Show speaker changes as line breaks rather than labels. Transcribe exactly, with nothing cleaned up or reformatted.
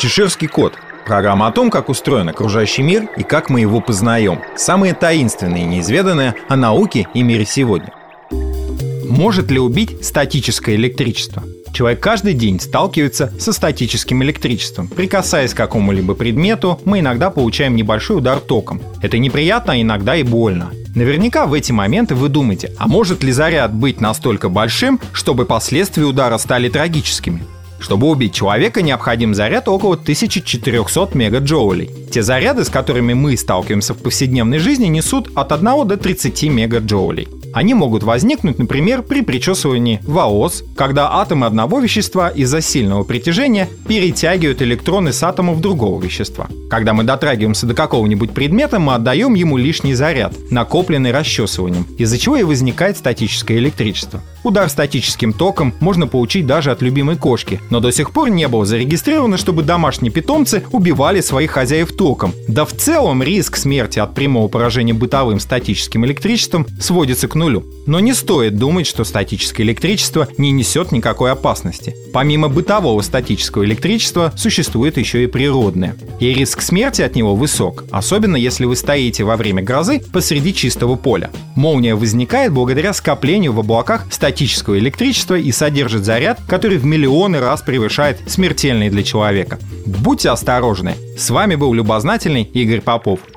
Чеширский кот. Программа о том, как устроен окружающий мир и как мы его познаем. Самые таинственные и неизведанные о науке и мире сегодня. Может ли убить статическое электричество? Человек каждый день сталкивается со статическим электричеством. Прикасаясь к какому-либо предмету, мы иногда получаем небольшой удар током. Это неприятно, а иногда и больно. Наверняка в эти моменты вы думаете, а может ли заряд быть настолько большим, чтобы последствия удара стали трагическими? Чтобы убить человека, необходим заряд около тысяча четыреста мегаджоулей. Те заряды, с которыми мы сталкиваемся в повседневной жизни, несут от одного до тридцати мегаджоулей. Они могут возникнуть, например, при причесывании волос, когда атомы одного вещества из-за сильного притяжения перетягивают электроны с атомов другого вещества. Когда мы дотрагиваемся до какого-нибудь предмета, мы отдаем ему лишний заряд, накопленный расчесыванием, из-за чего и возникает статическое электричество. Удар статическим током можно получить даже от любимой кошки, но до сих пор не было зарегистрировано, чтобы домашние питомцы убивали своих хозяев током. Да в целом риск смерти от прямого поражения бытовым статическим электричеством сводится к нулю. Но не стоит думать, что статическое электричество не несет никакой опасности. Помимо бытового статического электричества существует еще и природное. И риск смерти от него высок, особенно если вы стоите во время грозы посреди чистого поля. Молния возникает благодаря скоплению в облаках статического электричества и содержит заряд, который в миллионы раз превышает смертельный для человека. Будьте осторожны. С вами был любознательный Игорь Попов.